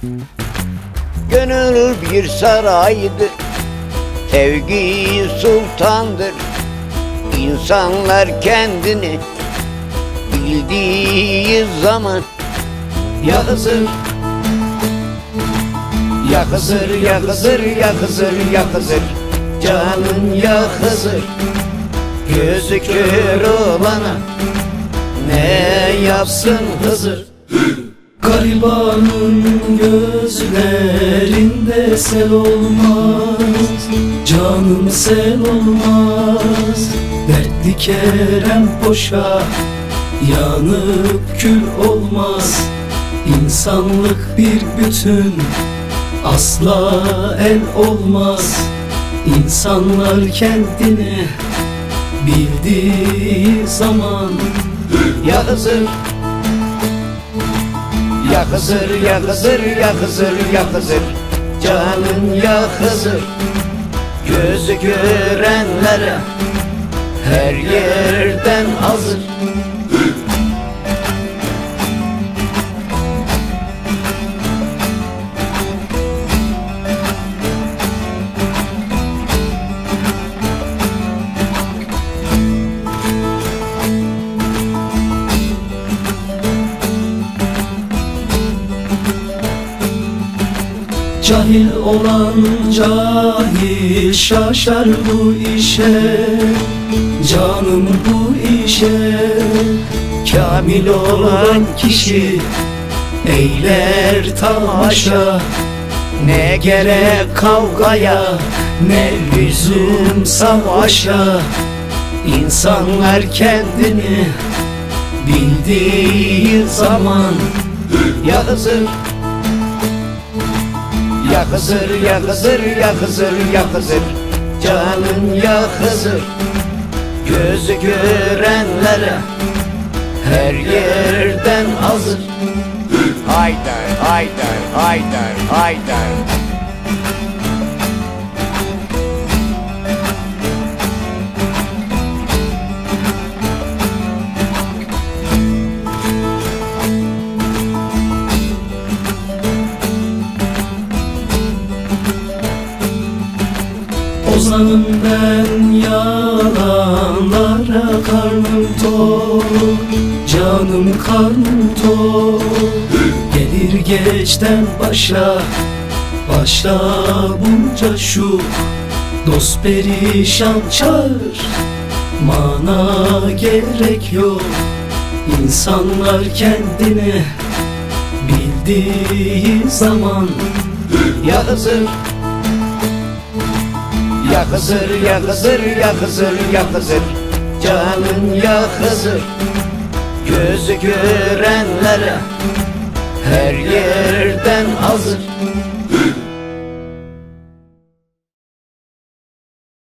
Gönül bir saraydır, sevgi sultandır. İnsanlar kendini bildiği zaman Ya Hızır, ya Hızır, ya Hızır, ya Hızır, ya Hızır, canım ya Hızır, gözü kör olana ne yapsın Hızır? Garibanın gözlerinde sel olmaz, canım sel olmaz. Dertli Kerem boşa yanıp kül olmaz. İnsanlık bir bütün, asla el olmaz. İnsanlar kendini bildiği zaman Ya Hızır, ya Hızır, ya Hızır, ya Hızır, ya Hızır, canım ya Hızır, gözü görenlere her yerden hazır. Cahil olan cahil şaşar bu işe, canım bu işe. Kamil olan kişi eyler tamaşa. Ne gerek kavgaya, ne lüzum savaşa. İnsanlar kendini bildiği zaman Ya Hızır, ya Hızır, ya Hızır, ya Hızır, ya Hızır, canım ya Hızır, gözü görenlere her yerden hazır. Haydar, haydar, haydar, haydar. Ozanım ben yalanlara karnım tok, canım karnım tok. Gelir geçten başa, başa bunca şu dost perişan çağır. Mana gerek yok, insanlar kendini bildiği zaman Ya Hızır, ya Hızır, ya Hızır, ya Hızır, ya Hızır, canım ya Hızır, gözü görenlere her yerden hazır.